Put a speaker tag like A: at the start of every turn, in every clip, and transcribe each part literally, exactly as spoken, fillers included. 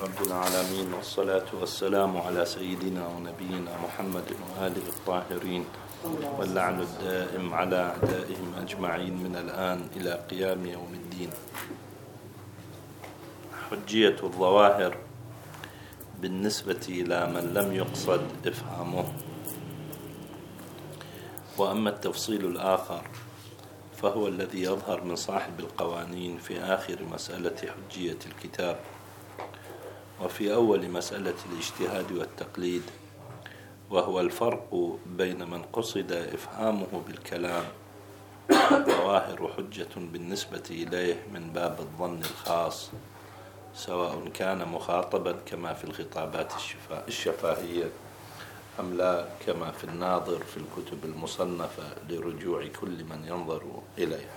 A: رب العالمين، والصلاة والسلام على سيدنا ونبينا محمد وآله الطاهرين، واللعن الدائم على أعدائهم أجمعين من الآن إلى قيام يوم الدين. حجية الظواهر بالنسبة إلى من لم يقصد إفهامه. وأما التفصيل الآخر فهو الذي يظهر من صاحب القوانين في آخر مسألة حجية الكتاب، وفي أول مسألة الاجتهاد والتقليد، وهو الفرق بين من قصد إفهامه بالكلام الظواهر حجة بالنسبة إليه من باب الظن الخاص، سواء كان مخاطبا كما في الخطابات الشفاهية أم لا كما في الناظر في الكتب المصنفة لرجوع كل من ينظر إليها.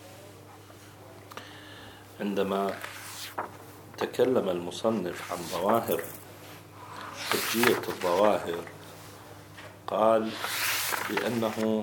A: عندما تكلم المصنف عن ظواهر حجية الظواهر قال بأنه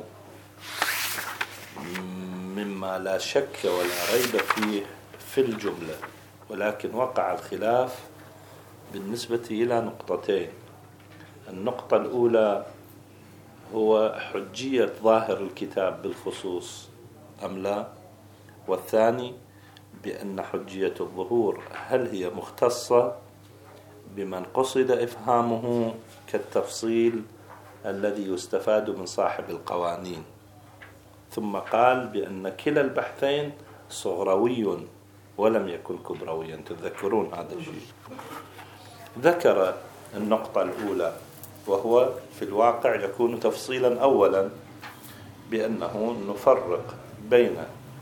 A: مما لا شك ولا ريب فيه في الجملة، ولكن وقع الخلاف بالنسبة إلى نقطتين. النقطة الأولى هو حجية ظاهر الكتاب بالخصوص أم لا، والثاني بأن حجية الظهور هل هي مختصة بمن قصد إفهامه كالتفصيل الذي يستفاد من صاحب القوانين. ثم قال بأن كلا البحثين صغروي ولم يكن كبرويا. تذكرون هذا الشيء. ذكر النقطة الأولى، وهو في الواقع يكون تفصيلا أولا، بأنه نفرق بين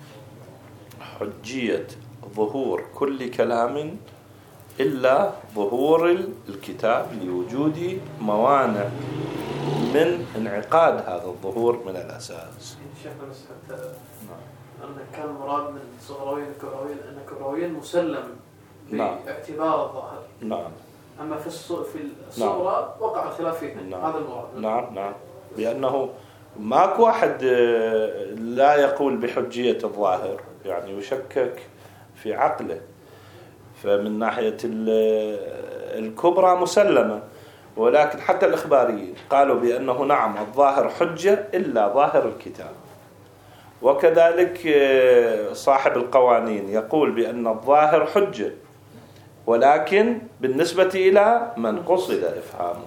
A: حجية ظهور كل كلام إلا ظهور الكتاب لوجود موانع من انعقاد هذا الظهور من الأساس.
B: شيخنا بس حتى أن كان مراد من صغروين كبروين أن كبروين مسلم باعتبار الظاهر.
A: نعم.
B: أما في في الصغرى وقع الخلاف فيه.
A: نعم.
B: هذا المراد.
A: نعم نعم. بأنه ماكو واحد لا يقول بحجية الظاهر، يعني يشكك في عقله. فمن ناحية الكبرى مسلمة، ولكن حتى الإخباريين قالوا بأنه نعم الظاهر حجة إلا ظاهر الكتاب. وكذلك صاحب القوانين يقول بأن الظاهر حجة، ولكن بالنسبة إلى من قصد إفهامه.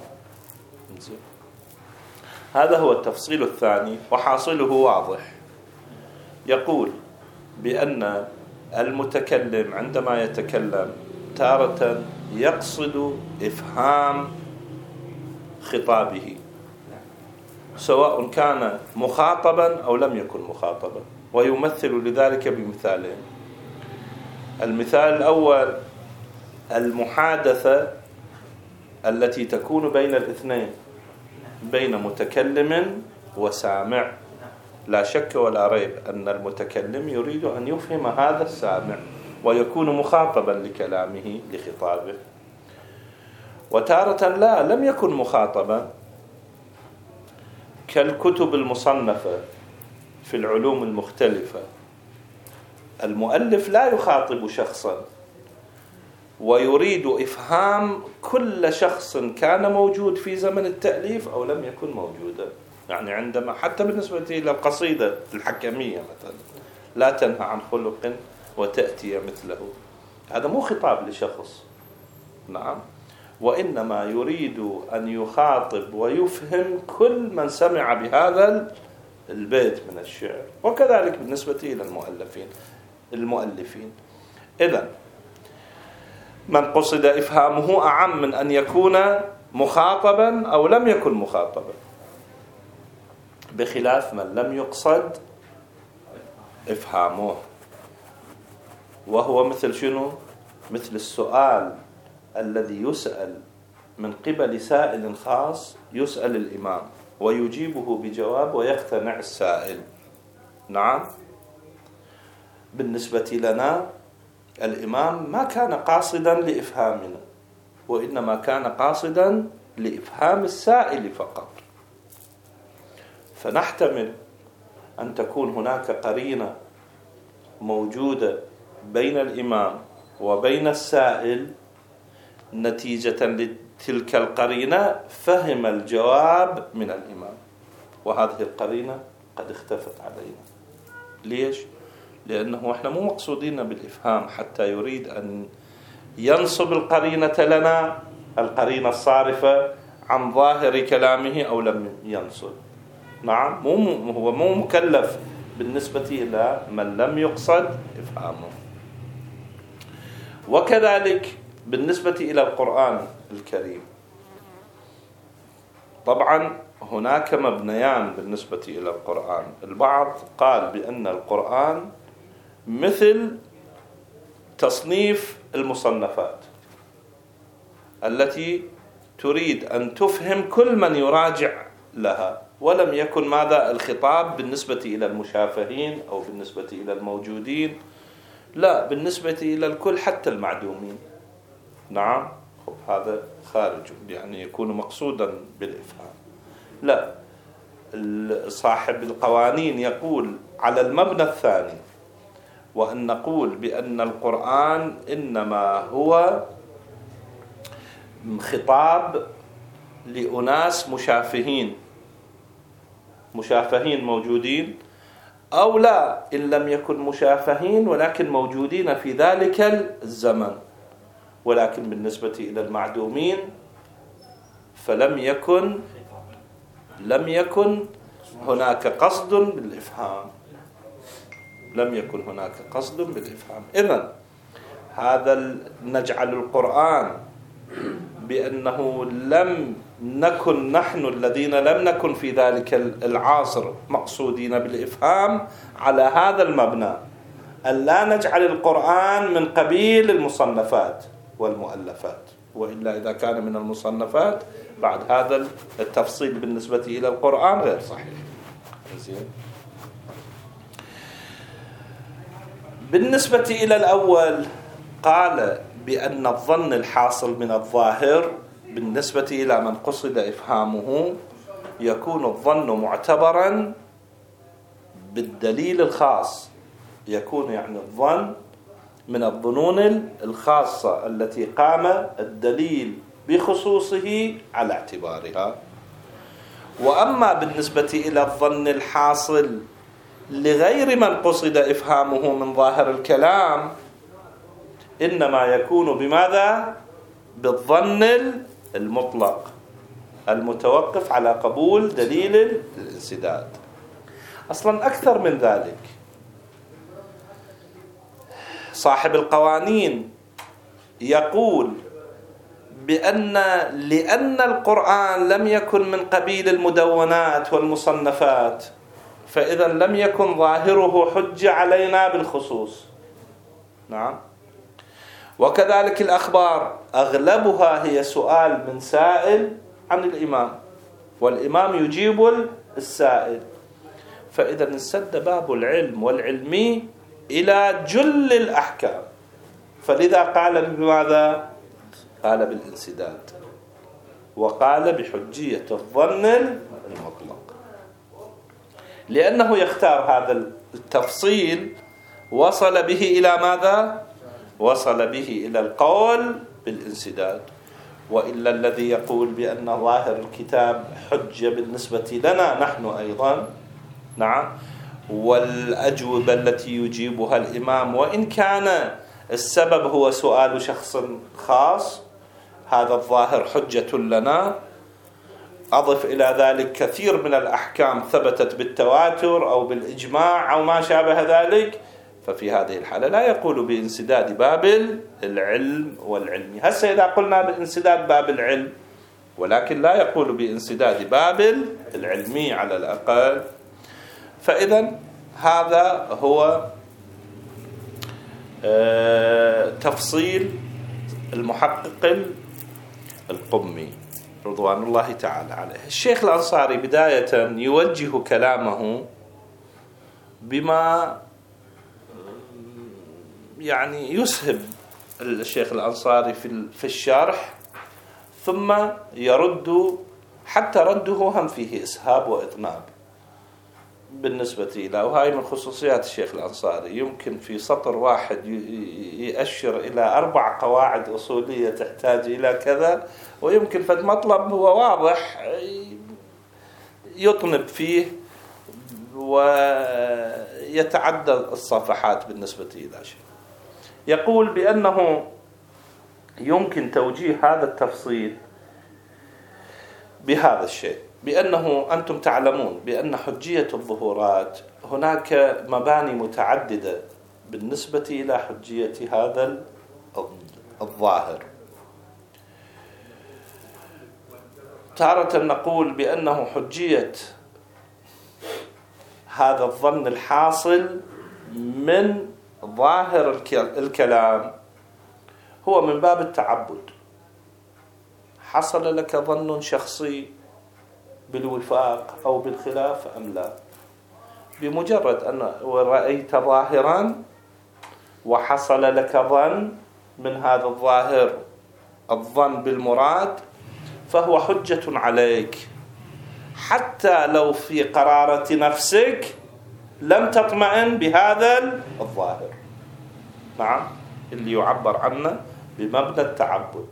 A: هذا هو التفصيل الثاني، وحاصله واضح. يقول بأن المتكلم عندما يتكلم تارة يقصد إفهام خطابه، سواء كان مخاطبا أو لم يكن مخاطبا، ويمثل لذلك بمثالين. المثال الأول المحادثة التي تكون بين الاثنين، بين متكلم وسامع. لا شك ولا ريب أن المتكلم يريد أن يفهم هذا السامع ويكون مخاطبا لكلامه لخطابه، وتارة لا لم يكن مخاطبا، كالكتب المصنفة في العلوم المختلفة. المؤلف لا يخاطب شخصا ويريد إفهام كل شخص كان موجود في زمن التأليف أو لم يكن موجودا. يعني عندما حتى بالنسبة إلى القصيدة الحكمية مثلا، لا تنهى عن خلق وتأتي مثله، هذا مو خطاب لشخص، نعم، وإنما يريد أن يخاطب ويفهم كل من سمع بهذا البيت من الشعر. وكذلك بالنسبة إلى المؤلفين المؤلفين إذن من قصد إفهامه أعم من أن يكون مخاطبا أو لم يكن مخاطبا، بخلاف من لم يقصد إفهامه، وهو مثل شنو؟ مثل السؤال الذي يسأل من قبل سائل خاص، يسأل الإمام ويجيبه بجواب ويقتنع السائل. نعم، بالنسبة لنا الإمام ما كان قاصدا لإفهامنا، وإنما كان قاصدا لإفهام السائل فقط. فنحتمل أن تكون هناك قرينة موجودة بين الإمام وبين السائل نتيجة لتلك القرينة فهم الجواب من الإمام، وهذه القرينة قد اختفت علينا. ليش؟ لأنه إحنا مو مقصودين بالإفهام حتى يريد أن ينصب القرينة لنا، القرينة الصارفة عن ظاهر كلامه أو لم ينصب. نعم، مو هو مو مكلف بالنسبة إلى من لم يقصد إفهامه. وكذلك بالنسبة إلى القرآن الكريم، طبعا هناك مبنيان بالنسبة إلى القرآن. البعض قال بأن القرآن مثل تصنيف المصنفات التي تريد أن تفهم كل من يراجع لها، ولم يكن ماذا الخطاب بالنسبة إلى المشافهين أو بالنسبة إلى الموجودين، لا، بالنسبة إلى الكل حتى المعدومين. نعم، هذا خارج يعني يكون مقصودا بالإفهام. لا، صاحب القوانين يقول على المبنى الثاني، وأن نقول بأن القرآن إنما هو خطاب لأناس مشافهين مشافهين موجودين، أو لا، إن لم يكن مشافهين ولكن موجودين في ذلك الزمن، ولكن بالنسبة إلى المعدومين فلم يكن لم يكن هناك قصد بالإفهام لم يكن هناك قصد بالإفهام. إذن هذا نجعل القرآن بأنه لم نكن نحن الذين لم نكن في ذلك العصر مقصودين بالإفهام على هذا المبنى، أن لا نجعل القرآن من قبيل المصنفات والمؤلفات، وإلا إذا كان من المصنفات بعد هذا التفصيل بالنسبة إلى القرآن غير صحيح. زين. بالنسبة إلى الأول قال بأن الظن الحاصل من الظاهر بالنسبة إلى من قصد إفهامه يكون الظن معتبرا بالدليل الخاص، يكون يعني الظن من الظنون الخاصة التي قام الدليل بخصوصه على اعتبارها. وأما بالنسبة إلى الظن الحاصل لغير من قصد إفهامه من ظاهر الكلام إنما يكون بماذا؟ بالظن المطلق المتوقف على قبول دليل الانسداد. أصلا أكثر من ذلك، صاحب القوانين يقول بأن لأن القرآن لم يكن من قبيل المدونات والمصنفات فإذا لم يكن ظاهره حجة علينا بالخصوص. نعم. وكذلك الأخبار أغلبها هي سؤال من سائل عن الإمام، والإمام يجيب السائل، فإذا انسد باب العلم والعلمي إلى جل الأحكام، فلذا قال بماذا؟ قال بالانسداد، وقال بحجية الظن المطلق، لأنه يختار هذا التفصيل وصل به إلى ماذا؟ وصل به إلى القول بالانسداد. وإلا الذي يقول بأن ظاهر الكتاب حجة بالنسبة لنا نحن أيضا، نعم، والأجوبة التي يجيبها الإمام وإن كان السبب هو سؤال شخص خاص، هذا الظاهر حجة لنا. أضف إلى ذلك كثير من الأحكام ثبتت بالتواتر أو بالإجماع أو ما شابه ذلك، ففي هذه الحالة لا يقول بانسداد باب العلم والعلم. هسه إذا قلنا بانسداد باب العلم ولكن لا يقول بانسداد باب العلمي على الأقل، فإذا هذا هو تفصيل المحقق القمي رضوان الله تعالى عليه. الشيخ الأنصاري بداية يوجه كلامه بما يعني يسهب الشيخ الأنصاري في الشرح، ثم يرد، حتى رده هم فيه إسهاب وإطناب. بالنسبة له، وهاي من خصوصيات الشيخ الأنصاري، يمكن في سطر واحد يأشر إلى أربع قواعد أصولية تحتاج إلى كذا، ويمكن فد مطلب هو واضح يطنب فيه ويتعدى الصفحات بالنسبة إلى شيء. يقول بأنه يمكن توجيه هذا التفصيل بهذا الشيء، بأنه أنتم تعلمون بأن حجية الظهورات هناك مباني متعددة بالنسبة إلى حجية هذا الظاهر. تارة نقول بأنه حجية هذا الظن الحاصل من ظاهر الكلام هو من باب التعبد. حصل لك ظن شخصي بالوفاق أو بالخلاف أم لا؟ بمجرد أن رأيت ظاهرا وحصل لك ظن من هذا الظاهر الظن بالمراد فهو حجة عليك، حتى لو في قرارة نفسك لم تطمئن بهذا الظاهر. نعم، اللي يعبر عنه بمبنى التعبد.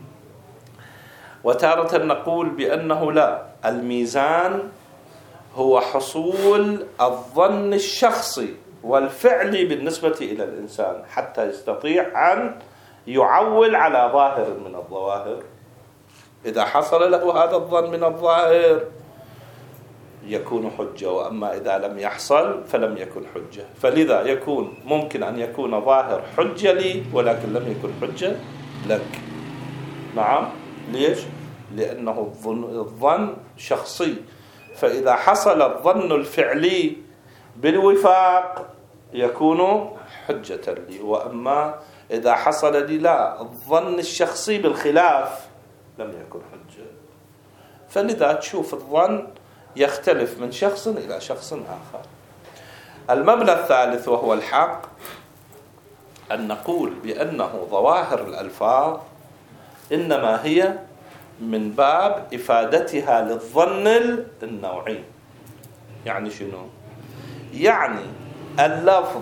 A: وتارة نقول بأنه لا، الميزان هو حصول الظن الشخصي والفعلي بالنسبة إلى الإنسان حتى يستطيع أن يعول على ظاهر من الظواهر. إذا حصل له هذا الظن من الظاهر يكون حجة، وأما إذا لم يحصل فلم يكن حجة. فلذا يكون ممكن أن يكون ظاهر حجة لي ولكن لم يكن حجة لك. نعم، ليش؟ لأنه الظن, الظن شخصي، فإذا حصل الظن الفعلي بالوفاق يكون حجة لي، وأما إذا حصل لي لا الظن الشخصي بالخلاف لم يكن حجة. فلذا تشوف الظن يختلف من شخص إلى شخص آخر. المبنى الثالث وهو الحق، أن نقول بأنه ظواهر الألفاظ إنما هي من باب إفادتها للظن النوعي. يعني شنو؟ يعني اللفظ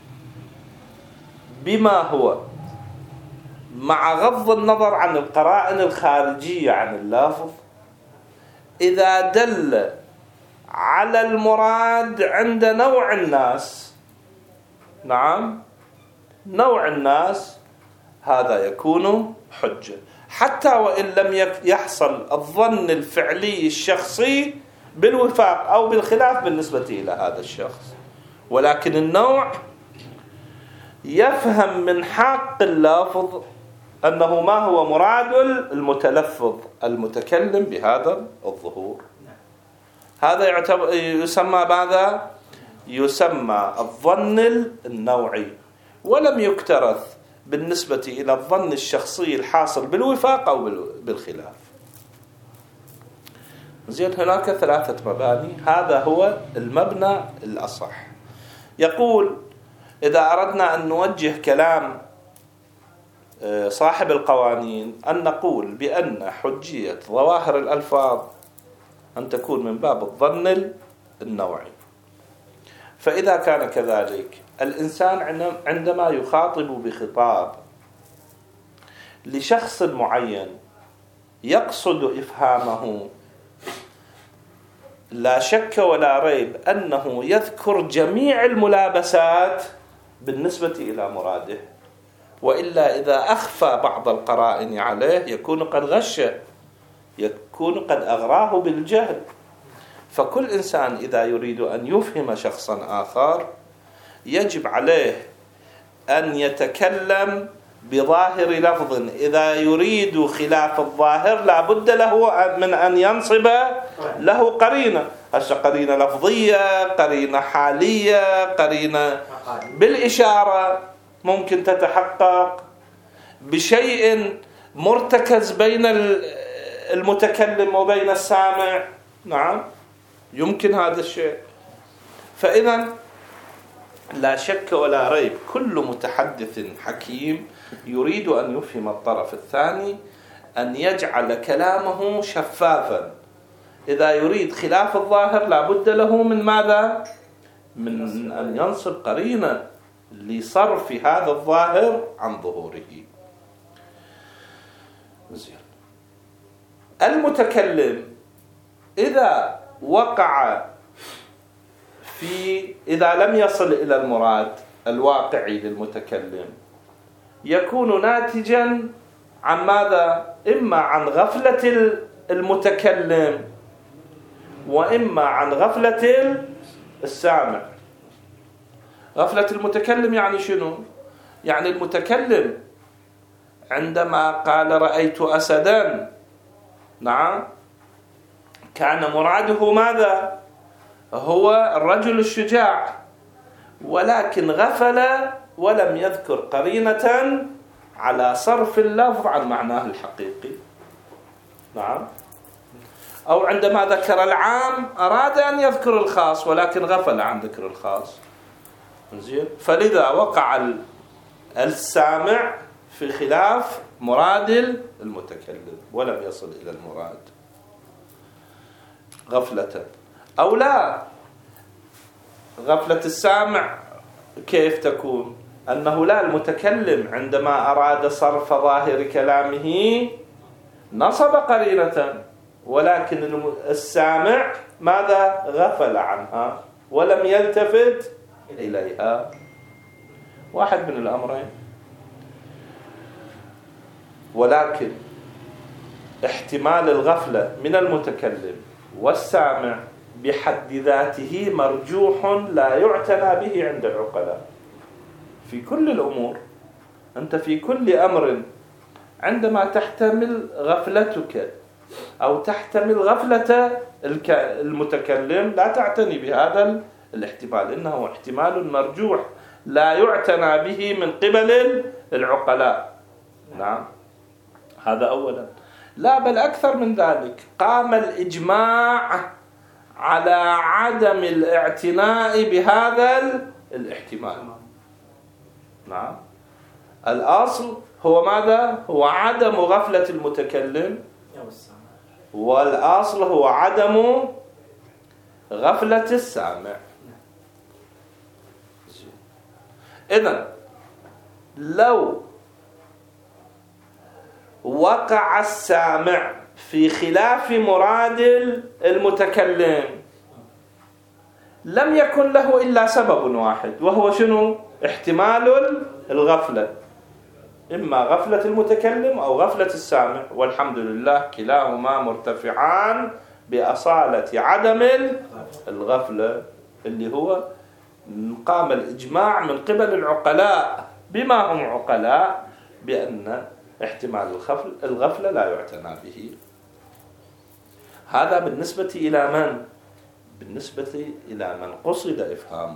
A: بما هو مع غض النظر عن القرائن الخارجية عن اللفظ إذا دل على المراد عند نوع الناس، نعم نوع الناس، هذا يكون حجة حتى وإن لم يحصل الظن الفعلي الشخصي بالوفاق أو بالخلاف بالنسبة إلى هذا الشخص، ولكن النوع يفهم من حق اللفظ أنه ما هو مراد المتلفظ المتكلم بهذا الظهور. هذا يعتبر يسمى ماذا؟ يسمى الظن النوعي، ولم يكترث بالنسبة إلى الظن الشخصي الحاصل بالوفاق أو بالخلاف. زين، هناك ثلاثة مباني، هذا هو المبنى الأصح. يقول إذا أردنا أن نوجه كلام صاحب القوانين أن نقول بأن حجية ظواهر الألفاظ أن تكون من باب الظن النوعي. فإذا كان كذلك الإنسان عندما يخاطب بخطاب لشخص معين يقصد إفهامه، لا شك ولا ريب أنه يذكر جميع الملابسات بالنسبة إلى مراده، وإلا إذا أخفى بعض القرائن عليه يكون قد غشه، يكون قد أغراه بالجهل. فكل إنسان إذا يريد أن يفهم شخصا آخر يجب عليه أن يتكلم بظاهر لفظ، إذا يريد خلاف الظاهر لا بد له من أن ينصب له قرينة، هسه قرينة لفظية، قرينة حالية، قرينة بالإشارة ممكن تتحقق، بشيء مرتكز بين المتكلم وبين السامع، نعم يمكن هذا الشيء. فإذا لا شك ولا ريب كل متحدث حكيم يريد أن يفهم الطرف الثاني أن يجعل كلامه شفافا إذا يريد خلاف الظاهر لا بد له من ماذا؟ من أن ينصب قرينة لصرف هذا الظاهر عن ظهوره. زين. المتكلم إذا وقع في إذا لم يصل إلى المراد الواقعي للمتكلم يكون ناتجا عن ماذا؟ إما عن غفلة المتكلم وإما عن غفلة السامع. غفلة المتكلم يعني شنو؟ يعني المتكلم عندما قال رأيت أسدا، نعم، كان مراده ماذا؟ هو الرجل الشجاع، ولكن غفل ولم يذكر قرينة على صرف اللفظ عن معناه الحقيقي. نعم. أو عندما ذكر العام أراد أن يذكر الخاص ولكن غفل عن ذكر الخاص. زين. فلذا وقع السامع في خلاف مراد المتكلم ولم يصل إلى المراد غفلة. أو لا، غفلة السامع كيف تكون؟ أنه لا، المتكلم عندما أراد صرف ظاهر كلامه نصب قرينة، ولكن السامع ماذا؟ غفل عنها ولم يلتفت إليها. واحد من الأمرين. ولكن احتمال الغفلة من المتكلم والسامع بحد ذاته مرجوح لا يعتنى به عند العقلاء في كل الأمور. أنت في كل أمر عندما تحتمل غفلتك أو تحتمل غفلة المتكلم لا تعتني بهذا الاحتمال، إنه احتمال مرجوح لا يعتنى به من قبل العقلاء. نعم، هذا أولا. لا، بل أكثر من ذلك، قام الإجماع على عدم الاعتناء بهذا الاحتمال. نعم. الأصل هو ماذا؟ هو عدم غفلة المتكلم، والأصل هو عدم غفلة السامع. إذن لو وقع السامع في خلاف مراد المتكلم لم يكن له إلا سبب واحد، وهو شنو؟ احتمال الغفلة، إما غفلة المتكلم أو غفلة السامع، والحمد لله كلاهما مرتفعان بأصالة عدم الغفلة، اللي هو قام الإجماع من قبل العقلاء بما هم عقلاء بأن احتمال الغفلة لا يعتنى به. هذا بالنسبة إلى من؟ بالنسبة إلى من قصد إفهامه.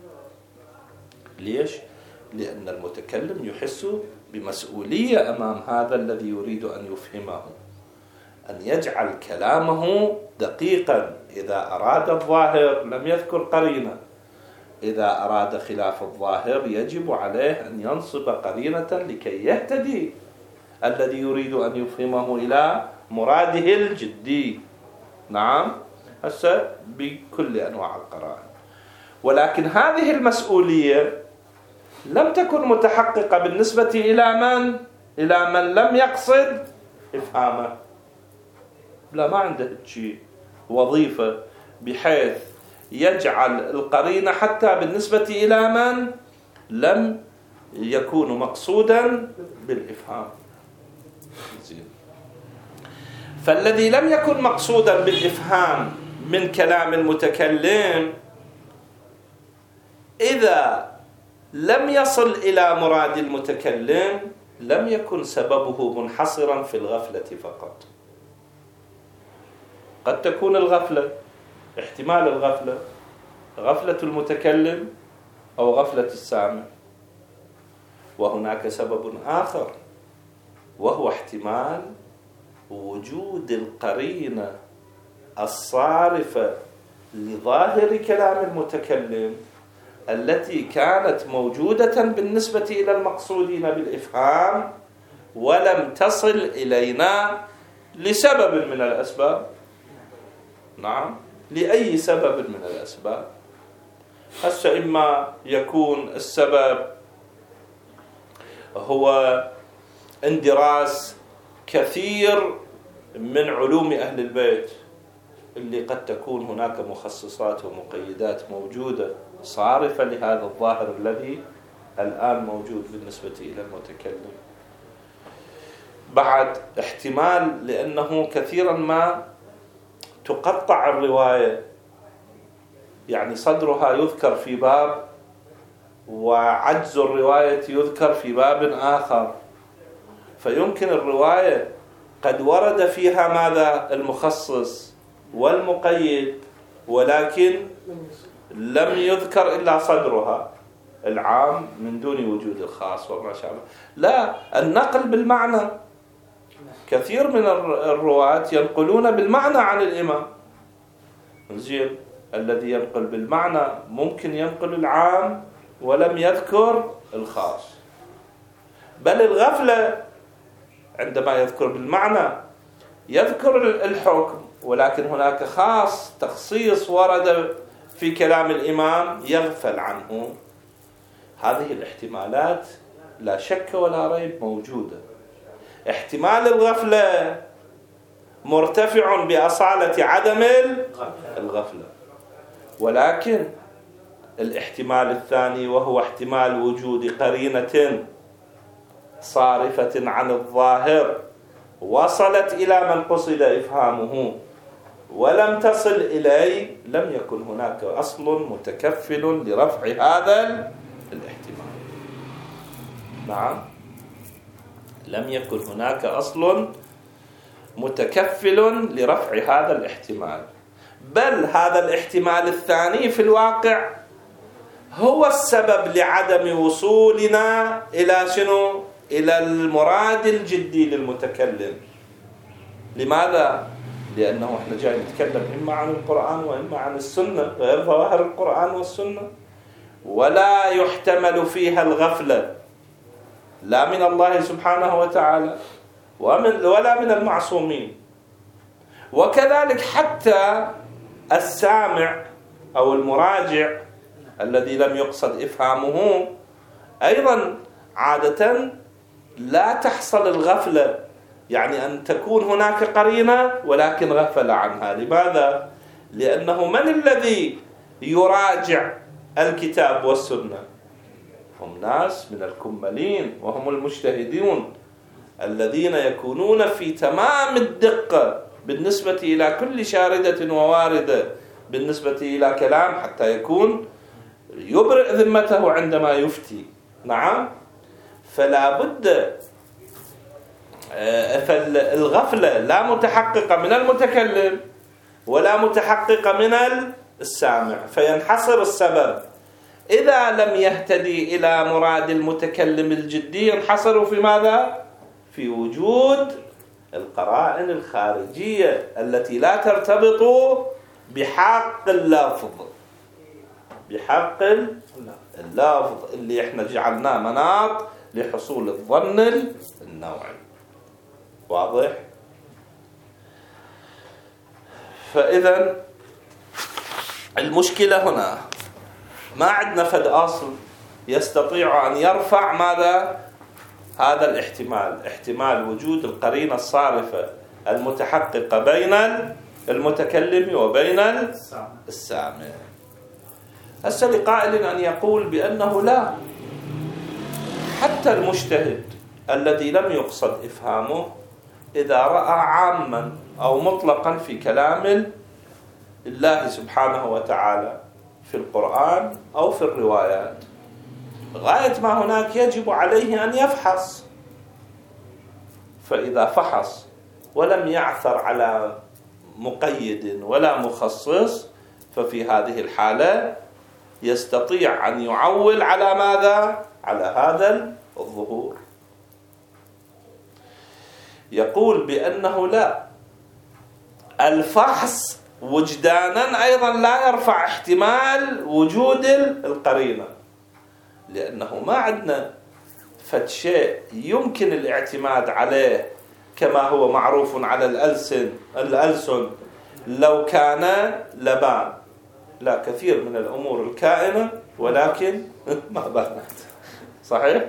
A: ليش؟ لأن المتكلم يحس بمسؤولية أمام هذا الذي يريد أن يفهمه، أن يجعل كلامه دقيقا. إذا أراد الظاهر لم يذكر قرينة، إذا أراد خلاف الظاهر يجب عليه أن ينصب قرينة لكي يهتدي الذي يريد أن يفهمه إلى مراده الجدي. نعم، هسه بكل أنواع القرائن. ولكن هذه المسؤولية لم تكن متحققة بالنسبة إلى من؟ إلى من لم يقصد إفهامه. لا، ما عنده شيء وظيفة بحيث يجعل القرينة حتى بالنسبة إلى من لم يكون مقصودا بالإفهام. زين. فالذي لم يكن مقصودا بالإفهام من كلام المتكلم إذا لم يصل إلى مراد المتكلم لم يكن سببه منحصرا في الغفلة فقط. قد تكون الغفلة، احتمال الغفلة، غفلة المتكلم أو غفلة السامع، وهناك سبب آخر وهو احتمال وجود القرينة الصارفة لظاهر كلام المتكلم التي كانت موجودة بالنسبة إلى المقصودين بالإفهام ولم تصل إلينا لسبب من الأسباب. نعم، لأي سبب من الأسباب. هسه إما يكون السبب هو اندراس كثير من علوم أهل البيت اللي قد تكون هناك مخصصات ومقيدات موجودة صارفة لهذا الظاهر الذي الآن موجود بالنسبة إلى المتكلم. بعد احتمال لأنه كثيرا ما تقطع الرواية، يعني صدرها يذكر في باب وعجز الرواية يذكر في باب آخر، فيمكن الرواية قد ورد فيها ماذا؟ المخصص والمقيد، ولكن لم يذكر إلا صدرها العام من دون وجود الخاص وما شابه. لا، النقل بالمعنى، كثير من الرواة ينقلون بالمعنى عن الإمام. زين، الذي ينقل بالمعنى ممكن ينقل العام ولم يذكر الخاص، بل الغفلة عندما يذكر بالمعنى يذكر الحكم، ولكن هناك خاص تخصيص ورد في كلام الإمام يغفل عنه. هذه الاحتمالات لا شك ولا ريب موجودة. احتمال الغفلة مرتفع بأصالة عدم الغفلة، ولكن الاحتمال الثاني وهو احتمال وجود قرينة صارفة عن الظاهر وصلت إلى من قصد إفهامه ولم تصل إليه، لم يكن هناك أصل متكفل لرفع هذا الاحتمال. نعم، لم يكن هناك أصل متكفل لرفع هذا الاحتمال، بل هذا الاحتمال الثاني في الواقع هو السبب لعدم وصولنا إلى شنو؟ إلى المراد الجدي للمتكلم. لماذا؟ لأنه احنا جاي نتكلم إما عن القرآن وإما عن السنة، غير ظواهر القرآن والسنة، ولا يحتمل فيها الغفلة لا من الله سبحانه وتعالى ومن ولا من المعصومين. وكذلك حتى السامع أو المراجع الذي لم يقصد إفهامه أيضا عادة لا تحصل الغفلة، يعني أن تكون هناك قرينة ولكن غفل عنها. لماذا؟ لأنه من الذي يراجع الكتاب والسنة؟ هم ناس من الكملين وهم المجتهدون الذين يكونون في تمام الدقة بالنسبة إلى كل شاردة وواردة، بالنسبة إلى كلام حتى يكون يبرئ ذمته عندما يفتي. نعم، فلا بد فالغفلة لا متحققة من المتكلم ولا متحققة من السامع، فينحصر السبب. إذا لم يهتدي إلى مراد المتكلم الجدي ينحصر في ماذا؟ في وجود القرائن الخارجية التي لا ترتبط بحق اللفظ، بحق اللفظ اللي احنا جعلناه مناط لحصول الظن النوعي. واضح؟ فإذا المشكلة هنا ما عندنا فد أصل يستطيع أن يرفع ماذا؟ هذا الاحتمال، احتمال وجود القرينة الصارفة المتحققة بين المتكلم وبين السامع. هسه لقائل أن يقول بأنه لا، حتى المجتهد الذي لم يقصد إفهامه إذا رأى عاما أو مطلقا في كلام الله سبحانه وتعالى في القرآن أو في الروايات، غاية ما هناك يجب عليه أن يفحص. فإذا فحص ولم يعثر على مقيد ولا مخصص، ففي هذه الحالة يستطيع أن يعول على ماذا؟ على هذا الظهور. يقول بأنه لا، الفحص وجدانا أيضا لا يرفع احتمال وجود القرينة، لأنه ما عندنا فد شيء يمكن الاعتماد عليه كما هو معروف على الألسن الألسن لو كان لبان. لا، كثير من الأمور الكائنة ولكن ما بانت. صحيح؟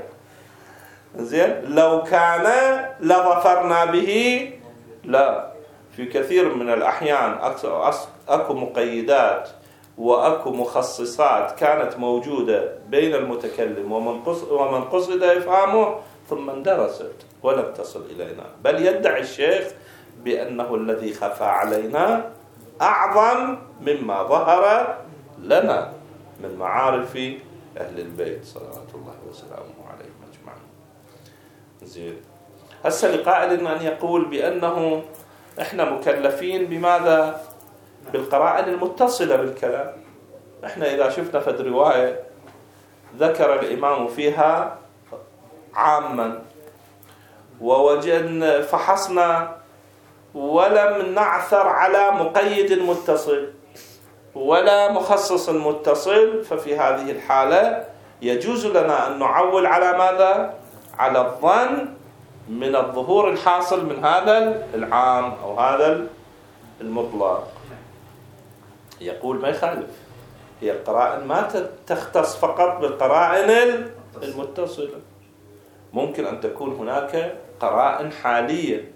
A: زين. لو كان لظفرنا به. لا، في كثير من الأحيان أكو مقيدات وأكو مخصصات كانت موجودة بين المتكلم ومن قصد إفهامه ثم اندرست ولم تصل إلينا. بل يدعي الشيخ بأنه الذي خفى علينا أعظم مما ظهر لنا من معارف أهل البيت صلوات الله وسلامه عليهم أجمعين. زين. هسه لقائل أن يقول بأنه إحنا مكلفين بماذا؟ بالقرائن المتصلة بالكلام. إحنا إذا شفنا فد رواية ذكر الإمام فيها عاما ووجدنا فحصنا ولم نعثر على مقيد متصل ولا مخصص متصل، ففي هذه الحالة يجوز لنا أن نعول على ماذا؟ على الظن من الظهور الحاصل من هذا العام أو هذا المطلق. يقول ما يخالف، هي القرائن ما تختص فقط بالقرائن المتصلة، ممكن أن تكون هناك قرائن حالية.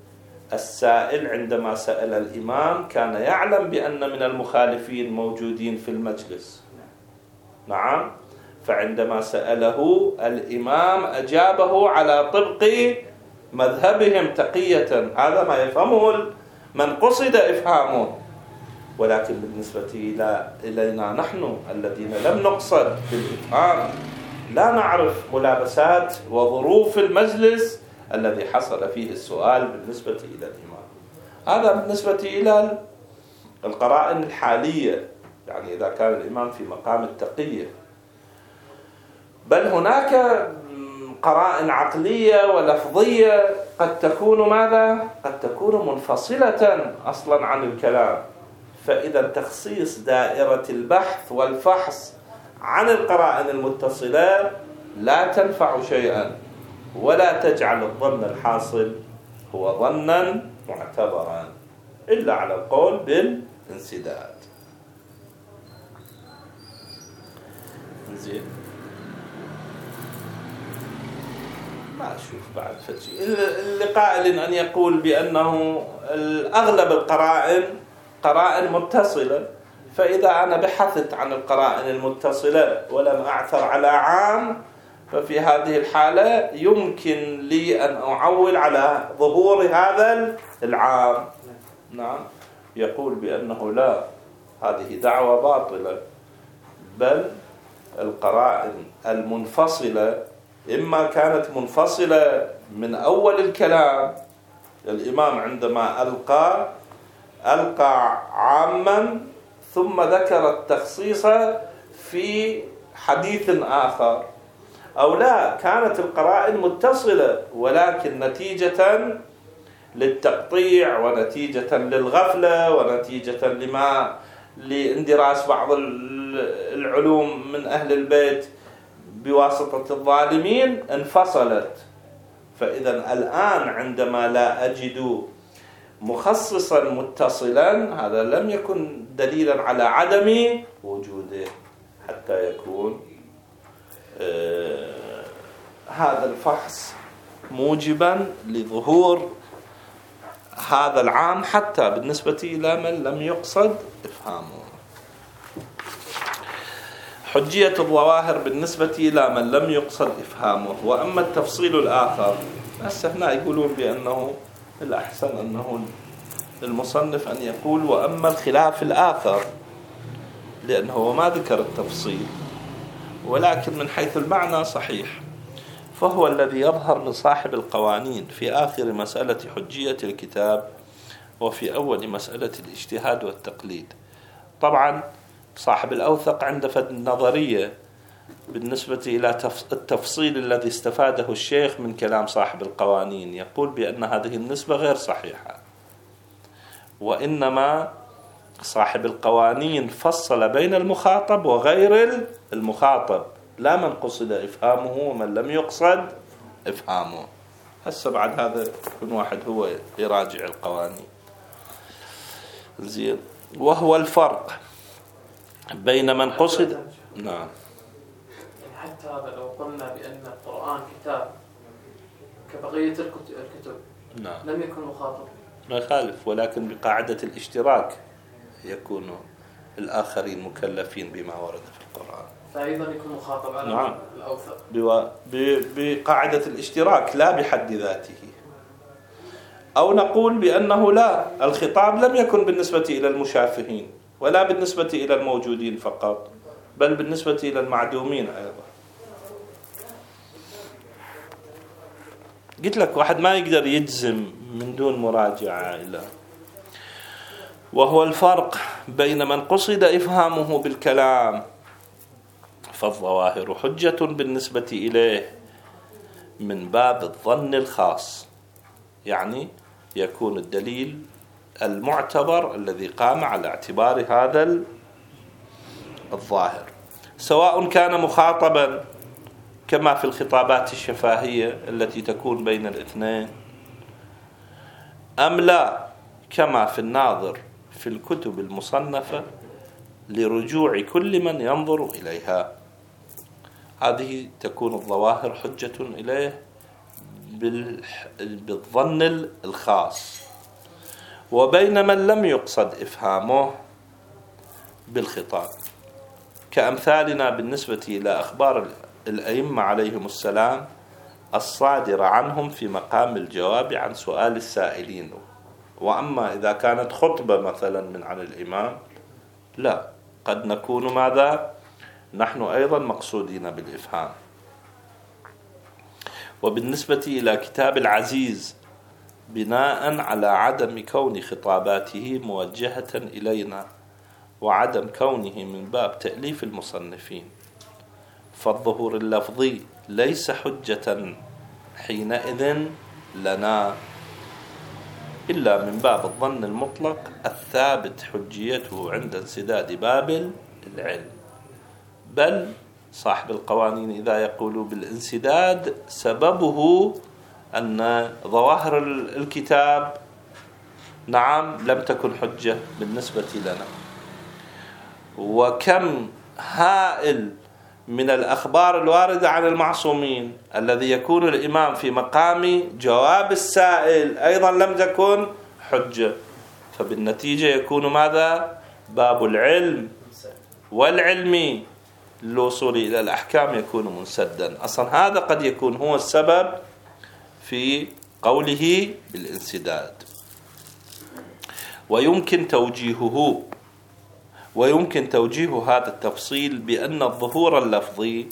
A: السائل عندما سأل الإمام كان يعلم بأن من المخالفين موجودين في المجلس. نعم. فعندما سأله الإمام أجابه على طبق مذهبهم تقية، هذا ما يفهمه من قصد إفهامه. ولكن بالنسبة إلى إلينا نحن الذين لم نقصد بالإفهام لا نعرف ملابسات وظروف المجلس الذي حصل فيه السؤال بالنسبة إلى الإمام. هذا بالنسبة إلى القرائن الحالية، يعني إذا كان الإمام في مقام التقية. بل هناك قرائن عقلية ولفظية قد تكون ماذا؟ قد تكون منفصلة أصلا عن الكلام. فإذا تخصيص دائرة البحث والفحص عن القرائن المتصلة لا تنفع شيئا ولا تجعل الظن الحاصل هو ظنا معتبرا إلا على القول بالانسداد. زين. ما أشوف بعد فشي اللي قائل أن يقول بأنه الأغلب القرائن قرائن متصلة، فإذا أنا بحثت عن القرائن المتصلة ولم أعثر على عام، ففي هذه الحالة يمكن لي أن أعول على ظهور هذا العام. نعم. يقول بأنه لا، هذه دعوة باطلة، بل القرائن المنفصلة إما كانت منفصلة من أول الكلام، الإمام عندما ألقى ألقى عاما ثم ذكر التخصيص في حديث آخر، أو لا، كانت القرائن متصلة ولكن نتيجة للتقطيع ونتيجة للغفلة ونتيجة لما لاندراس بعض العلوم من أهل البيت بواسطة الظالمين انفصلت. فإذا الآن عندما لا أجد مخصصا متصلا، هذا لم يكن دليلا على عدم وجوده حتى يكون آه هذا الفحص موجبا لظهور هذا العام حتى بالنسبة إلى من لم يقصد إفهامه. حجية الظواهر بالنسبة إلى من لم يقصد إفهامه. وأما التفصيل الآخر، هسه هنا يقولون بأنه الأحسن أنه المصنف أن يقول وأما الخلاف الآخر، لأنه ما ذكر التفصيل، ولكن من حيث المعنى صحيح، فهو الذي يظهر من صاحب القوانين في آخر مسألة حجية الكتاب وفي أول مسألة الاجتهاد والتقليد. طبعا صاحب الأوثق عنده فد نظرية بالنسبة إلى التفصيل الذي استفاده الشيخ من كلام صاحب القوانين، يقول بأن هذه النسبة غير صحيحة، وإنما صاحب القوانين فصل بين المخاطب وغير المخاطب، لا من قصد إفهامه ومن لم يقصد إفهامه. هسه بعد هذا كل واحد هو يراجع القوانين. زين. وهو الفرق بين من قصد. نعم.
B: يعني حتى هذا لو قلنا بأن القرآن كتاب كبقية الكتب
A: نعم.
B: لم يكن مخاطب.
A: لا يخالف، ولكن بقاعدة الاشتراك يكون الآخرين مكلفين بما ورد في القرآن،
B: فأيضا يكون مخاطب على
A: نعم.
B: الأوثق
A: بقاعدة الاشتراك لا بحد ذاته. أو نقول بأنه لا، الخطاب لم يكن بالنسبة إلى المشافهين ولا بالنسبة إلى الموجودين فقط، بل بالنسبة إلى المعدومين أيضا. قلت لك واحد ما يقدر يجزم من دون مراجعة إلى. وهو الفرق بين من قصد إفهامه بالكلام فالظواهر حجة بالنسبة إليه من باب الظن الخاص، يعني يكون الدليل المعتبر الذي قام على اعتبار هذا الظاهر، سواء كان مخاطبا كما في الخطابات الشفاهية التي تكون بين الاثنين أم لا، كما في الناظر في الكتب المصنفة لرجوع كل من ينظر إليها. هذه تكون الظواهر حجة إليه بالظن الخاص. وبين من لم يقصد إفهامه بالخطاب، كأمثالنا بالنسبة إلى أخبار الأئمة عليهم السلام الصادرة عنهم في مقام الجواب عن سؤال السائلين. وأما إذا كانت خطبة مثلا من عن الإمام لا، قد نكون ماذا نحن أيضا مقصودين بالإفهام. وبالنسبة إلى كتاب العزيز بناء على عدم كون خطاباته موجهة إلينا وعدم كونه من باب تأليف المصنفين، فالظهور اللفظي ليس حجة حينئذ لنا إلا من باب الظن المطلق الثابت حجيته عند انسداد باب العلم. بل صاحب القوانين إذا يقول بالانسداد سببه أن ظواهر الكتاب نعم لم تكن حجة بالنسبة لنا. وكم هائل من الأخبار الواردة عن المعصومين الذي يكون الإمام في مقام جواب السائل أيضا لم تكن حجة، فبالنتيجة يكون ماذا؟ باب العلم والعلم للوصول إلى الأحكام يكون منسدا. أصلا هذا قد يكون هو السبب في قوله بالانسداد. ويمكن توجيهه ويمكن توجيه هذا التفصيل بأن الظهور اللفظي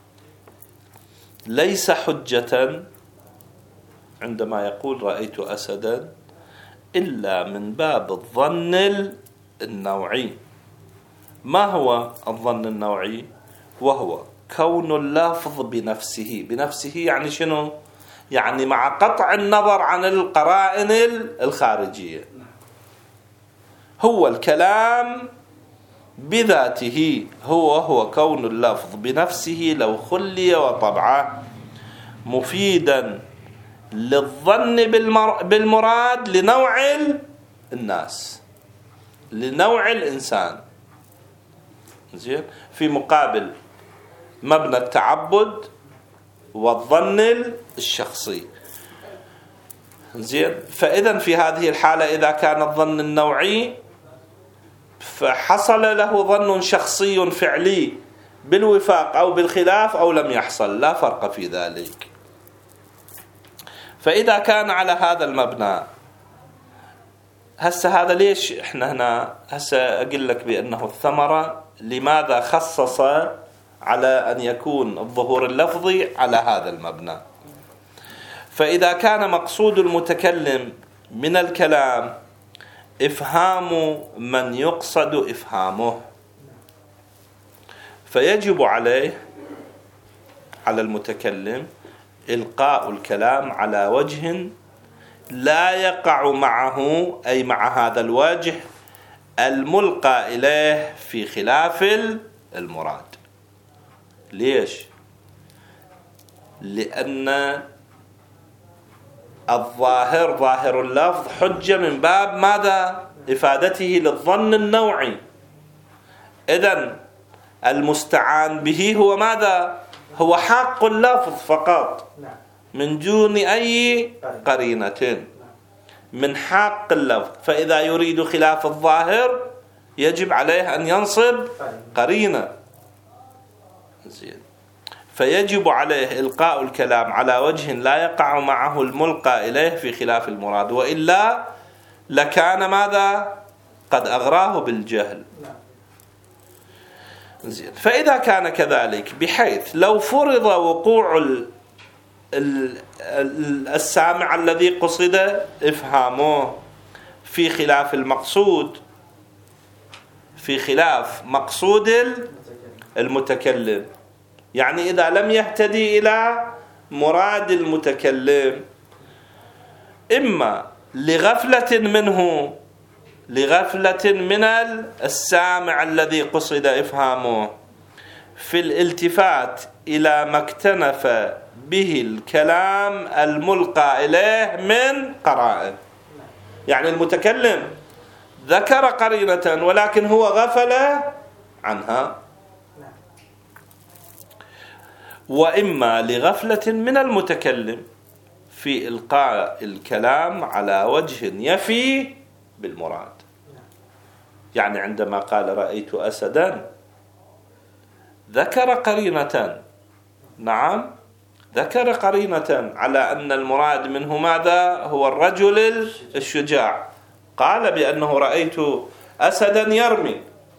A: ليس حجة عندما يقول رأيت أسدا إلا من باب الظن النوعي. ما هو الظن النوعي؟ وهو كون اللفظ بنفسه بنفسه يعني شنو؟ يعني مع قطع النظر عن القرائن الخارجية، هو الكلام بذاته هو هو كون اللفظ بنفسه لو خلي وطبعه مفيدا للظن بالمراد لنوع الناس لنوع الإنسان. زين، في مقابل مبنى التعبد والظن الشخصي. زين، فإذا في هذه الحالة إذا كان الظن النوعي فحصل له ظن شخصي فعلي بالوفاق أو بالخلاف أو لم يحصل، لا فرق في ذلك. فإذا كان على هذا المبنى هسه هذا ليش احنا هنا هسه أقول لك بأنه الثمرة لماذا خصص على أن يكون الظهور اللفظي على هذا المبنى. فإذا كان مقصود المتكلم من الكلام إفهام من يقصد إفهامه، فيجب عليه على المتكلم إلقاء الكلام على وجه لا يقع معه أي مع هذا الوجه الملقى إليه في خلاف المراد. ليش؟ لأن الظاهر ظاهر اللفظ حجة من باب ماذا؟ إفادته للظن النوعي. إذن المستعان به هو ماذا؟ هو حق اللفظ فقط من دون أي قرينة، من حق اللفظ. فإذا يريد خلاف الظاهر يجب عليه أن ينصب قرينة. زين. فيجب عليه إلقاء الكلام على وجه لا يقع معه الملقى إليه في خلاف المراد، وإلا لكان ماذا؟ قد أغراه بالجهل. زين. فإذا كان كذلك بحيث لو فرض وقوع ال ال السامع الذي قصد إفهامه في خلاف المقصود، في خلاف مقصود المتكلم، يعني إذا لم يهتدي إلى مراد المتكلم، إما لغفلة منه، لغفلة من السامع الذي قصد إفهامه في الالتفات إلى ما اكتنف به الكلام الملقى إليه من قرائن. يعني المتكلم ذكر قرينة ولكن هو غفل عنها. وإما لغفلة من المتكلم في إلقاء الكلام على وجه يفي بالمراد. يعني عندما قال رأيت أسدا ذكر قرينة، نعم ذكر قرينة على أن المراد منه ماذا؟ هو الرجل الشجاع. قال بأنه رأيت أسدا يرمي،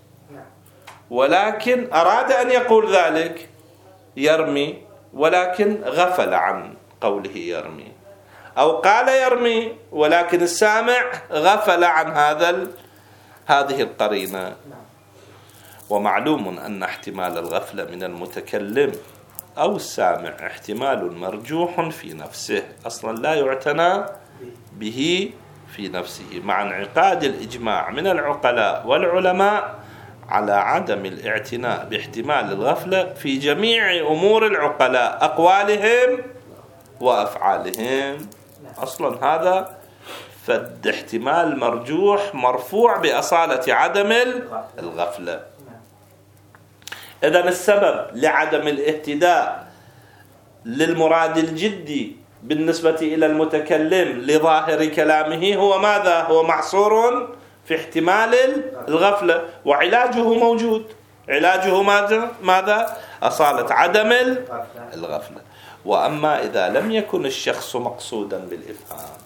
A: ولكن أراد أن يقول ذلك يرمي ولكن غفل عن قوله يرمي، أو قال يرمي ولكن السامع غفل عن هذا هذه القرينة. ومعلوم أن احتمال الغفلة من المتكلم أو السامع احتمال مرجوح في نفسه، أصلا لا يعتنى به في نفسه، مع انعقاد الإجماع من العقلاء والعلماء على عدم الاعتناء باحتمال الغفلة في جميع أمور العقلاء أقوالهم وأفعالهم. أصلا هذا فالاحتمال مرجوح مرفوع بأصالة عدم الغفلة. إذن السبب لعدم الاهتداء للمراد الجدي بالنسبة إلى المتكلم لظاهر كلامه هو ماذا؟ هو محصور في احتمال الغفلة، وعلاجه موجود. علاجه ماذا؟ ماذا؟ أصالة عدم الغفلة. وأما إذا لم يكن الشخص مقصودا بالإفهام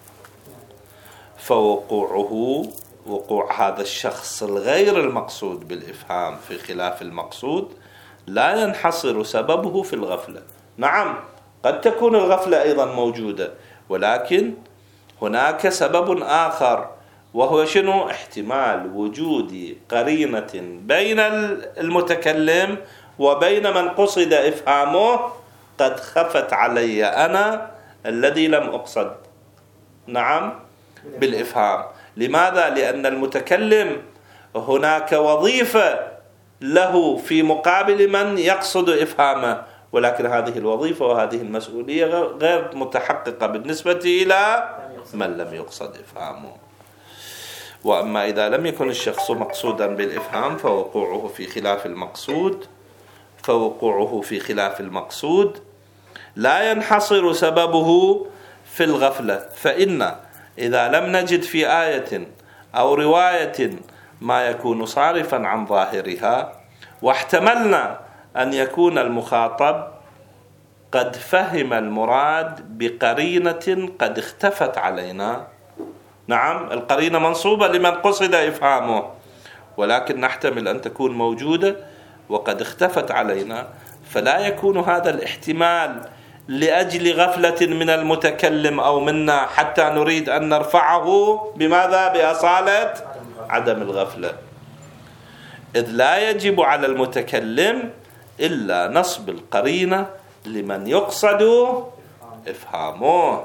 A: فوقوعه، وقوع هذا الشخص الغير المقصود بالإفهام في خلاف المقصود، لا ينحصر سببه في الغفلة. نعم قد تكون الغفلة أيضا موجودة، ولكن هناك سبب آخر، وهو شنو؟ احتمال وجود قرينة بين المتكلم وبين من قصد إفهامه قد خفت علي أنا الذي لم أقصد نعم بالإفهام. لماذا؟ لأن المتكلم هناك وظيفة له في مقابل من يقصد إفهامه، ولكن هذه الوظيفة وهذه المسؤولية غير متحققة بالنسبة إلى من لم يقصد إفهامه. وأما إذا لم يكن الشخص مقصودا بالإفهام فوقوعه في خلاف المقصود فوقوعه في خلاف المقصود لا ينحصر سببه في الغفلة. فإن إذا لم نجد في آية أو رواية ما يكون صارفا عن ظاهرها، واحتملنا أن يكون المخاطب قد فهم المراد بقرينة قد اختفت علينا، نعم القرينة منصوبة لمن قصد إفهامه، ولكن نحتمل أن تكون موجودة وقد اختفت علينا، فلا يكون هذا الاحتمال لأجل غفلة من المتكلم أو منا حتى نريد أن نرفعه بماذا؟ بأصالة عدم الغفلة. إذ لا يجب على المتكلم إلا نصب القرينة لمن يقصد إفهامه.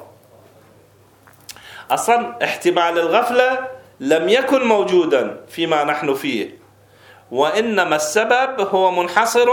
A: أصلا احتمال الغفلة لم يكن موجودا فيما نحن فيه، وإنما السبب هو منحصر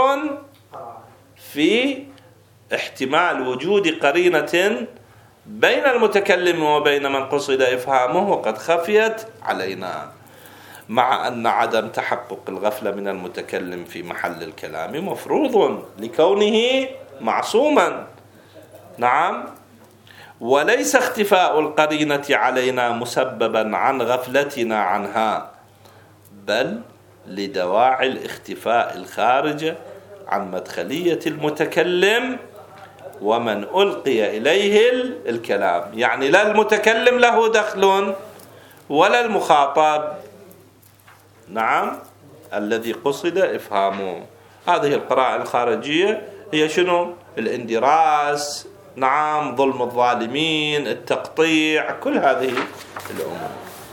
A: في احتمال وجود قرينة بين المتكلم وبين من قصد إفهامه وقد خفيت علينا. مع أن عدم تحقق الغفلة من المتكلم في محل الكلام مفروض لكونه معصوما. نعم. وليس اختفاء القرينة علينا مسببا عن غفلتنا عنها، بل لدواعي الاختفاء الخارجة عن مدخلية المتكلم ومن ألقي إليه الكلام. يعني لا المتكلم له دخل ولا المخاطب، نعم، الذي قصد إفهامه. هذه القراءة الخارجية هي شنو؟ الاندراس، نعم، ظلم الظالمين، التقطيع، كل هذه الأمور.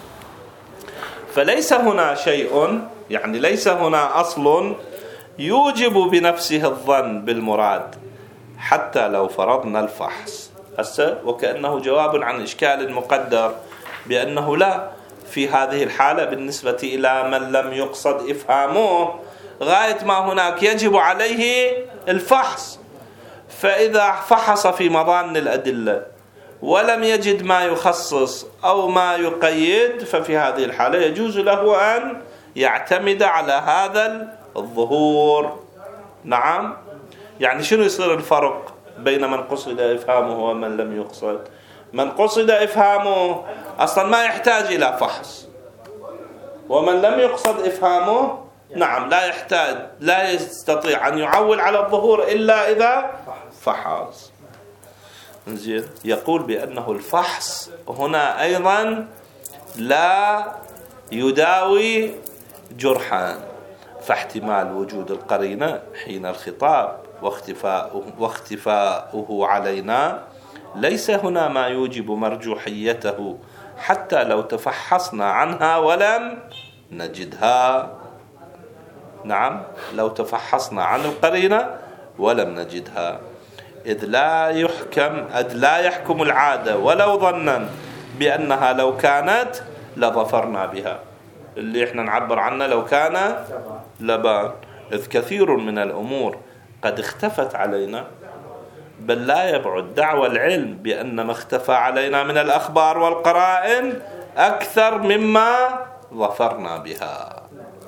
A: فليس هنا شيء، يعني ليس هنا أصل يوجب بنفسه الظن بالمراد حتى لو فرضنا الفحص. هسه وكأنه جواب عن إشكال مقدر بأنه لا، في هذه الحالة بالنسبة إلى من لم يقصد إفهامه غاية ما هناك يجب عليه الفحص. فإذا فحص في مظان الأدلة ولم يجد ما يخصص أو ما يقيد، ففي هذه الحالة يجوز له أن يعتمد على هذا الظهور. نعم. يعني شنو يصير الفرق بين من قصد إفهامه ومن لم يقصد؟ من قصد إفهامه أصلا ما يحتاج إلى فحص، ومن لم يقصد إفهامه نعم لا يحتاج، لا يستطيع أن يعول على الظهور إلا إذا فحص. زين. يقول بأنه الفحص هنا أيضا لا يداوي جرحا، فاحتمال وجود القرينة حين الخطاب واختفاؤه, واختفاؤه علينا ليس هنا ما يوجب مرجوحيته حتى لو تفحصنا عنها ولم نجدها. نعم، لو تفحصنا عن القرينة ولم نجدها، إذ لا يحكم إذ لا يحكم العادة ولو ظنا بأنها لو كانت لظفرنا بها، اللي احنا نعبر عنه لو كان لبان، إذ كثير من الأمور قد اختفت علينا، بل لا يبعد دعوى العلم بأن ما اختفى علينا من الأخبار والقرائن أكثر مما ظفرنا بها.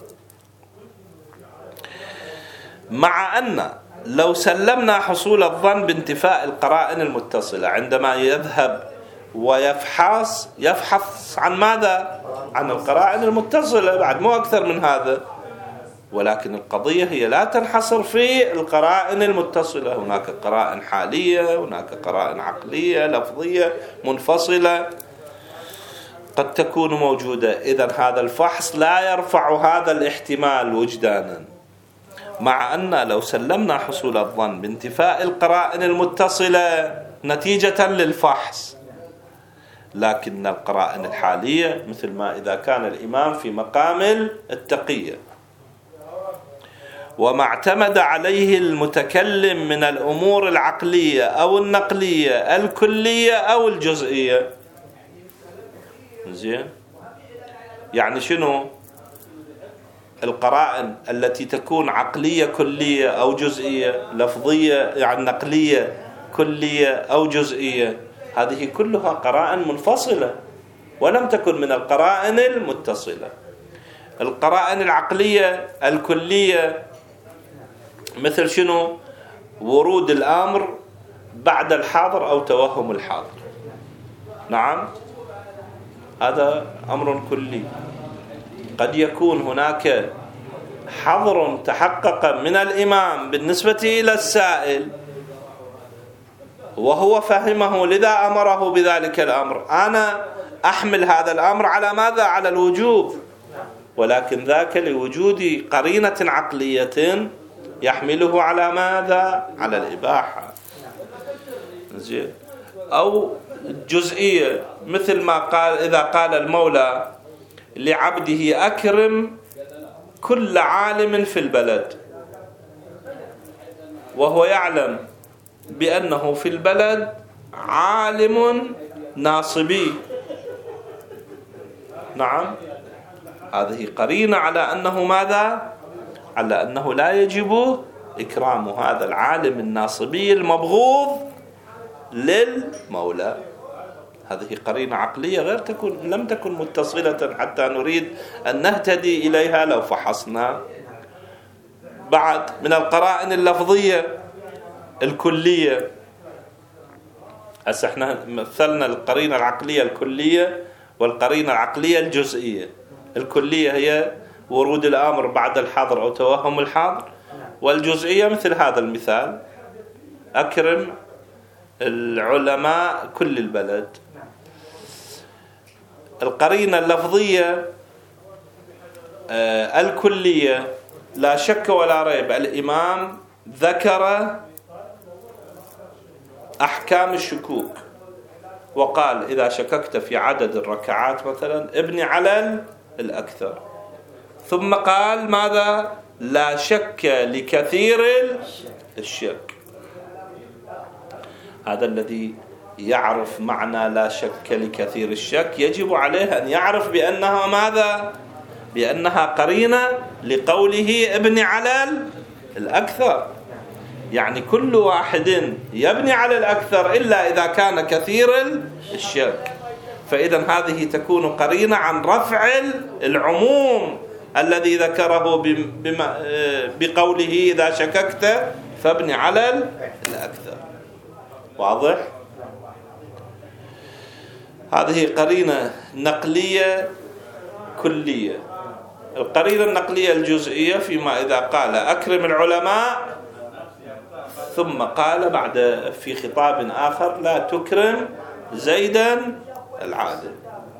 A: مع أن لو سلمنا حصول الظن بانتفاء القرائن المتصلة عندما يذهب ويفحص يفحص عن ماذا؟ عن القرائن المتصلة، بعد مو أكثر من هذا. ولكن القضية هي لا تنحصر في القرائن المتصلة، هناك قرائن حالية، هناك قرائن عقلية لفظية منفصلة قد تكون موجودة. إذن هذا الفحص لا يرفع هذا الاحتمال وجدانا. مع أن لو سلمنا حصول الظن بانتفاء القرائن المتصلة نتيجة للفحص، لكن القرائن الحالية مثل ما إذا كان الإمام في مقام التقية وما اعتمد عليه المتكلم من الأمور العقلية أو النقلية الكلية أو الجزئية. زين. يعني شنو القرائن التي تكون عقلية كلية أو جزئية، لفظية يعني نقلية كلية أو جزئية؟ هذه كلها قرائن منفصلة ولم تكن من القرائن المتصلة. القرائن العقلية الكلية مثل شنو؟ ورود الأمر بعد الحاضر أو توهم الحاضر. نعم، هذا أمر كلي. قد يكون هناك حظر تحقق من الإمام بالنسبة إلى السائل وهو فهمه لذا أمره بذلك الأمر، أنا أحمل هذا الأمر على ماذا؟ على الوجوب، ولكن ذاك لوجود قرينة عقلية يحمله على ماذا؟ على الإباحة. زين. أو جزئية مثل ما قال إذا قال المولى لعبده أكرم كل عالم في البلد، وهو يعلم بأنه في البلد عالم ناصبي. نعم، هذه قرينة على أنه ماذا؟ على أنه لا يجب إكرام هذا العالم الناصبي المبغوض للمولى. هذه قرينة عقلية غير تكون لم تكن متصلة حتى نريد أن نهتدي إليها لو فحصنا. بعد من القرائن اللفظية الكلية، هسه احنا مثلنا القرينة العقلية الكلية والقرينة العقلية الجزئية. الكلية هي ورود الأمر بعد الحظر أو توهم الحظر، والجزئية مثل هذا المثال: أكرم العلماء كل البلد. القرينة اللفظية آه الكلية لا شك ولا ريب الإمام ذكر أحكام الشكوك وقال إذا شككت في عدد الركعات مثلا ابني على الأكثر، ثم قال ماذا؟ لا شك لكثير الشك. هذا الذي يعرف معنى لا شك لكثير الشك يجب عليه أن يعرف بأنها ماذا؟ بأنها قرينة لقوله ابني على الأكثر، يعني كل واحد يبني على الأكثر إلا إذا كان كثير الشك. فإذا هذه تكون قرينة عن رفع العموم الذي ذكره بقوله إذا شككت فابني على الأكثر. واضح؟ هذه قرينة نقلية كلية. القرينة النقلية الجزئية فيما إذا قال أكرم العلماء ثم قال بعد في خطاب آخر لا تكرم زيدا العالم.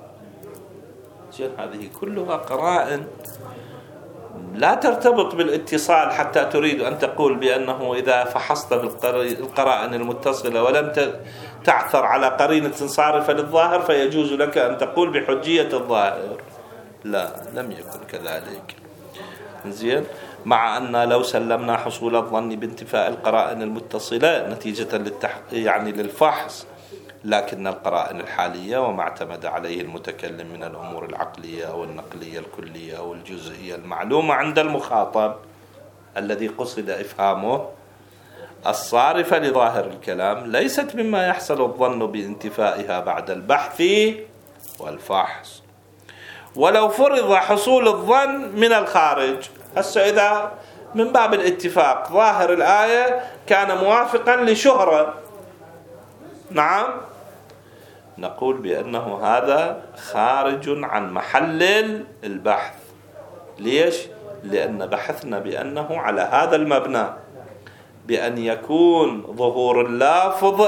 A: هذه كلها قرائن لا ترتبط بالاتصال حتى تريد أن تقول بأنه إذا فحصت بالقرائن المتصلة ولم تعثر على قرينة صارفة للظاهر فيجوز لك أن تقول بحجية الظاهر. لا، لم يكن كذلك. زين، مع أن لو سلمنا حصول الظن بانتفاء القرائن المتصلة نتيجة للتح... يعني للفحص، لكن القرائن الحالية وما اعتمد عليه المتكلم من الأمور العقلية أو النقلية الكلية أو الجزئية المعلومة عند المخاطب الذي قصد إفهامه الصارفة لظاهر الكلام ليست مما يحصل الظن بانتفائها بعد البحث والفحص. ولو فرض حصول الظن من الخارج، هسه إذا من باب الاتفاق ظاهر الآية كان موافقا لشهرة، نعم، نقول بأنه هذا خارج عن محل البحث. ليش؟ لأن بحثنا بأنه على هذا المبنى بأن يكون ظهور اللفظ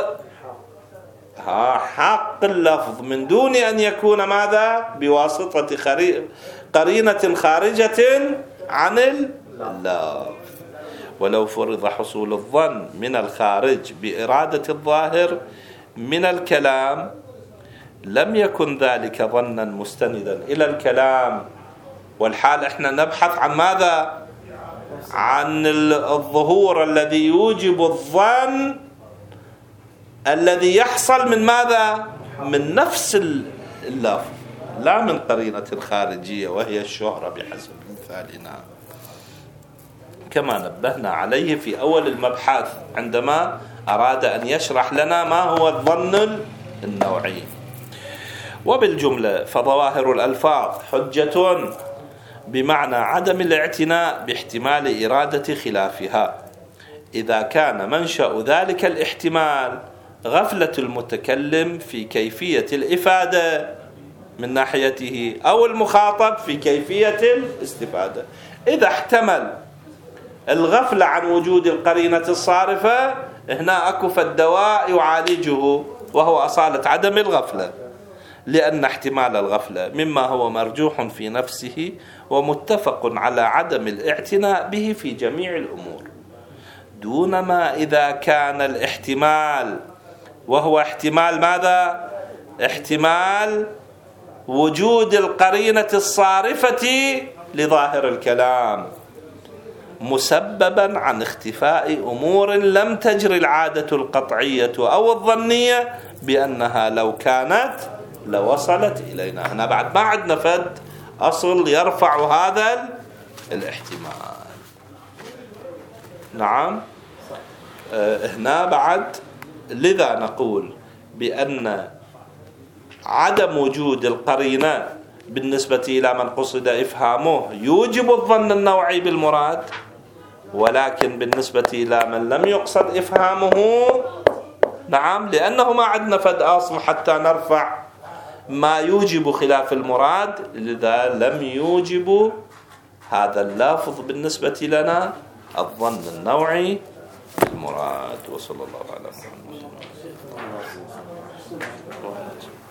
A: حق اللفظ من دون أن يكون ماذا؟ بواسطة قرينة خارجة عن اللفظ. ولو فرض حصول الظن من الخارج بإرادة الظاهر من الكلام لم يكن ذلك ظنا مستندا إلى الكلام، والحال احنا نبحث عن ماذا؟ عن الظهور الذي يوجب الظن الذي يحصل من ماذا؟ من نفس اللفظ، لا من قرينة خارجية وهي الشهرة بحسب مثالنا، كما نبهنا عليه في أول المبحث عندما أراد أن يشرح لنا ما هو الظن النوعي. وبالجملة فظواهر الألفاظ حجة بمعنى عدم الاعتناء باحتمال إرادة خلافها إذا كان منشأ ذلك الاحتمال غفلة المتكلم في كيفية الإفادة من ناحيته أو المخاطب في كيفية الاستفادة. إذا احتمل الغفلة عن وجود القرينة الصارفة هنا أكف الدواء يعالجه، وهو أصالة عدم الغفلة، لأن احتمال الغفلة مما هو مرجوح في نفسه ومتفق على عدم الاعتناء به في جميع الأمور، دون ما إذا كان الاحتمال وهو احتمال ماذا؟ احتمال وجود القرينة الصارفة لظاهر الكلام مسببا عن اختفاء أمور لم تجري العادة القطعية أو الظنية بأنها لو كانت لوصلت إلينا. هنا بعد ما عندنا فد أصل يرفع هذا الاحتمال. نعم، هنا بعد لذا نقول بأن عدم وجود القرينة بالنسبة إلى من قصد إفهامه يوجب الظن النوعي بالمراد، ولكن بالنسبة إلى من لم يقصد إفهامه نعم، لأنه ما عندنا فد أصل حتى نرفع ما يوجب خلاف المراد، لذا لم يوجب هذا اللفظ بالنسبة لنا الظن النوعي بالمراد. وصلى الله على محمد.